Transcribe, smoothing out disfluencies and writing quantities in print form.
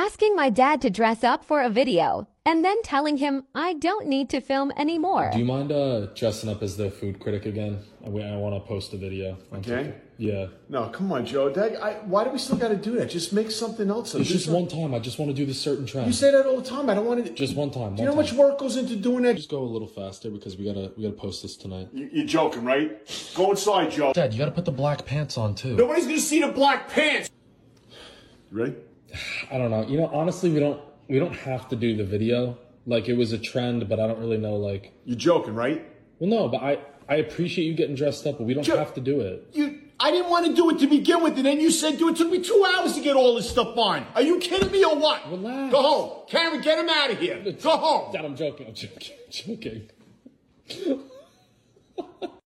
asking my dad to dress up for a video, and then telling him I don't need to film anymore. Do you mind dressing up as the food critic again? I want to post a video. Okay? Yeah. No, come on, Joe. Why do we still got to do that? Just make something else up. It's just one time. I just want to do this certain trend. You say that all the time. I don't want to. Just one time. Do you know how much work goes into doing that? Just go a little faster because we gotta post this tonight. You're joking, right? Go inside, Joe. Dad, you gotta put the black pants on too. Nobody's gonna see the black pants. You ready? I don't know. You know, honestly, we don't have to do the video. Like, it was a trend, but I don't really know, like... You're joking, right? Well, no, but I appreciate you getting dressed up, but we don't have to do it. I didn't want to do it to begin with, and then you said do it. It took me 2 hours to get all this stuff on. Are you kidding me or what? Relax. Go home. Karen, get him out of here. Go home. Dad, I'm joking.